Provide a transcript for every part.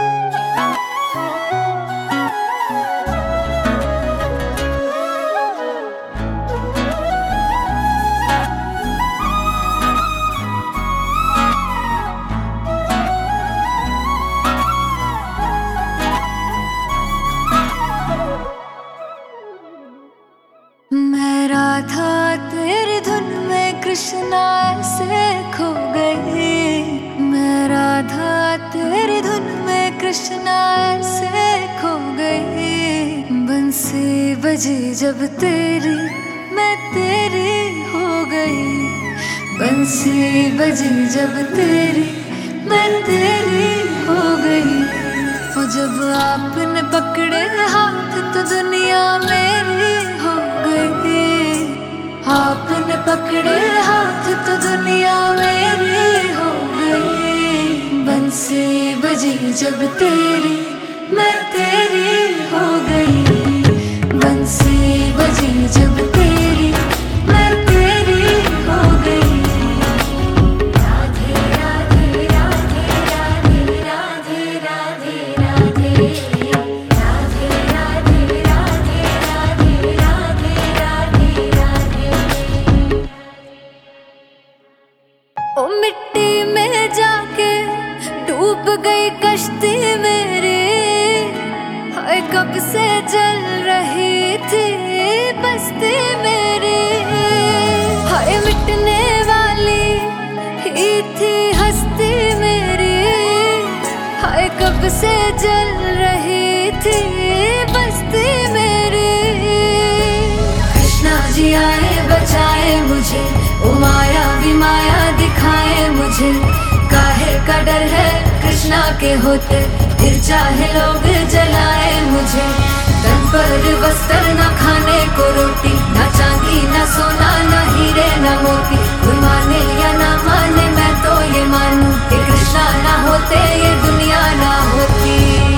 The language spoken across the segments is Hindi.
मैं राधा तेरी धुन में कृष्णा ऐसे खो गई। मैं राधा तेरी धुन में कृष्णा ऐसे खो गई। बंसी बजी जब तेरी मैं तेरी हो गई। बंसी बजी जब तेरी मैं तेरी हो गई। वो जब आपने पकड़े हाथ तो दुनिया मेरी हो गई। आपने पकड़े हाथ तो दुनिया मेरी हो गई। बंसी बजी जब तेरी मैं तेरी हो गई। बंसी बजी जब तेरी मैं तेरी हो गई। राधे राधे राधे राधे राधे राधे राधे राधे राधे राधे राधे राधे राधे। ओ मिट्टी में जाके डूब गई कश्ती मेरी। हाय कब से जल रही थी बस्ती मेरी। हाय मिटने वाली ही थी हस्ती मेरी। हाय कब से जल रही थी बस्ती मेरी। कृष्णा जी आए बचाए मुझे। ओ माया भी माया दिखाए मुझे। काहे का डर है कृष्णा के होते। फिर चाहे लोग जलाए मुझे। तन पर वस्त्र न खाने को रोटी। न चांदी न सोना न हीरे न मोती। कोई माने या ना माने मैं तो ये मानूं कि कृष्णा ना होते ये दुनिया ना होती।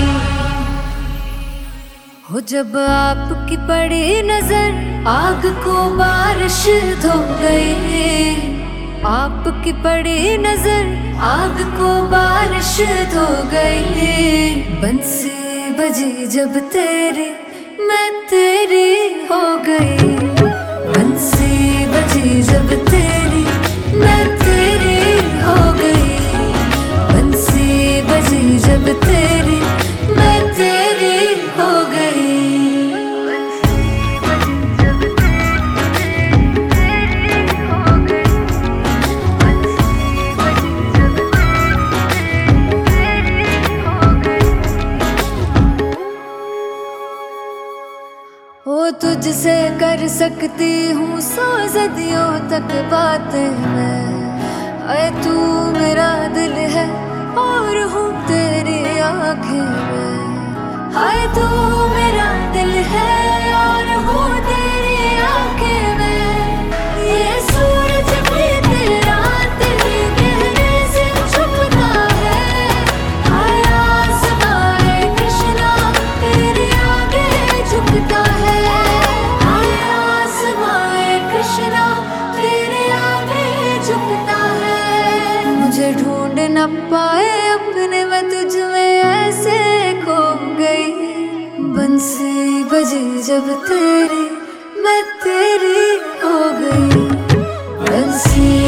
हो जब आपकी पड़ी नजर आग को बारिश धो गई। आपकी पड़ी नजर आग को बारिश धो गई। बंसी बजी जब तेरी मैं तेरी हो गई। बंसी बजी जब तेरी मैं तेरी हो गई। बंसी बजी जब तेरी मैं तेरी हो गई। ओ तुझसे कर सकती हूँ 100 सदियों तक बातें मैं। आए तू मेरा दिल है और हूँ तेरी आँखें मैं। आए तू मेरा दिल है और हूँ तेरी आँखें मैं। ये सूरज भी तेरा तेरे गहरे से छुपता है। आए आसमां कृष्णा तेरे आगे झुकता है। मुझे ढूंढ न पाए अपने मैं तुझ में ऐसे खो गई। बंसी बजी जब तेरी मैं तेरी हो गई। बंसी